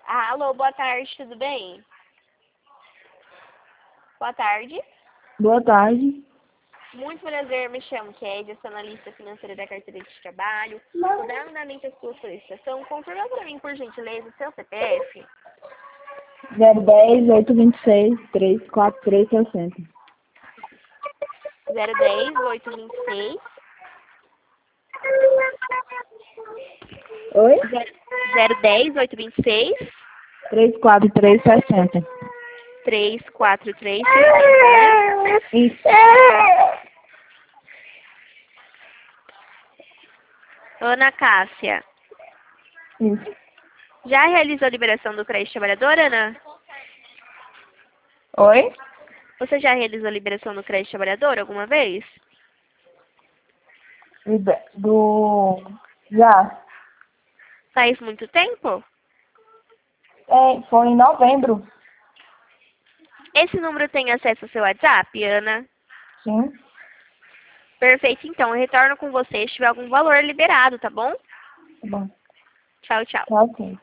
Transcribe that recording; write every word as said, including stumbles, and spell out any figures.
Ah, alô, boa tarde, tudo bem? Boa tarde. Boa tarde. Muito prazer, me chamo Kédia, sou analista financeira da carteira de trabalho. Vou dar andamento à sua solicitação. Confirma para mim, por gentileza, o seu C P F. zero dez, oito vinte e seis, três quatro três sessenta. zero dez, oito vinte e seis. Oi? zero dez, oito vinte e seis. três quatro três sessenta. três quatro três sessenta, né? Isso. Ana Cássia, Isso. já realizou a liberação do crédito trabalhador, Ana? Oi? Você já realizou a liberação do crédito trabalhador alguma vez? Liber- Do... Já. Faz muito tempo? É, foi em novembro. Esse número tem acesso ao seu WhatsApp, Ana? Sim. Perfeito, então. Eu retorno com você se tiver algum valor liberado, tá bom? Tá bom. Tchau, tchau. Tá ok.